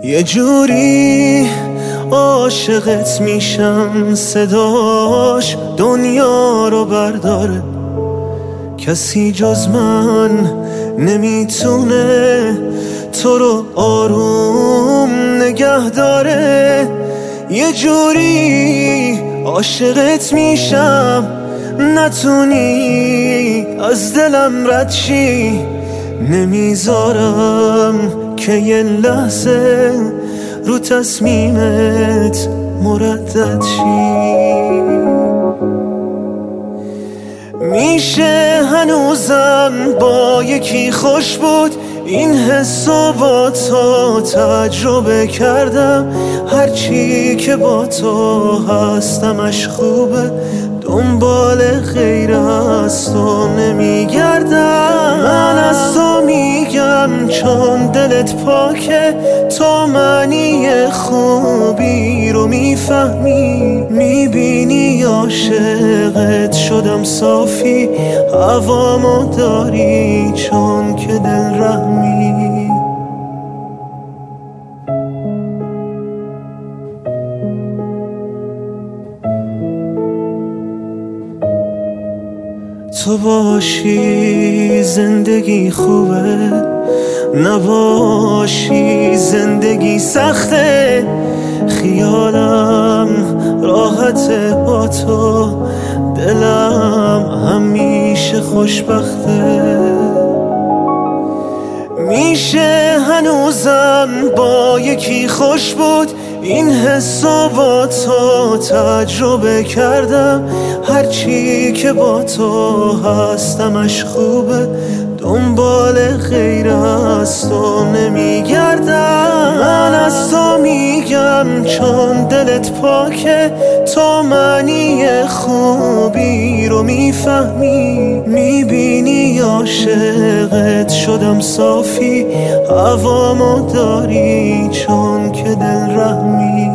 یه جوری عاشقت میشم صداش دنیا رو برداره، کسی جز من نمیتونه تو رو آروم نگه داره. یه جوری عاشقت میشم نتونی از دلم رد شی، نمیذارم که یه لحظه رو تصمیمت مردد شی. میشه هنوزم با یکی خوش بود، این حسو با تو تجربه کردم. هرچی که با تو هستمش خوبه، دنبال غیر از تو نمیگردم. من از تو میگم چون دلت پاکه، تو معنی خوبی رو میفهمی، میبینی عاشقت شدم صافی، هوامو داری چون که دل رحمی. تو باشی زندگی خوبه، نباشی زندگی سخته. خیالم راحته با تو، دلم همیشه خوشبخته. میشه هنوزم با یکی خوش بود، این حسو با تو تجربه کردم. هرچی که با تو هستمش خوبه، دنبال غیر از تو نمیگردم. من از تو میگم چون دلت پاکه، تو معنی خوبی رو میفهمی، میبینی عاشقت شدم صافی، هوامو داری چون که دل رحمی.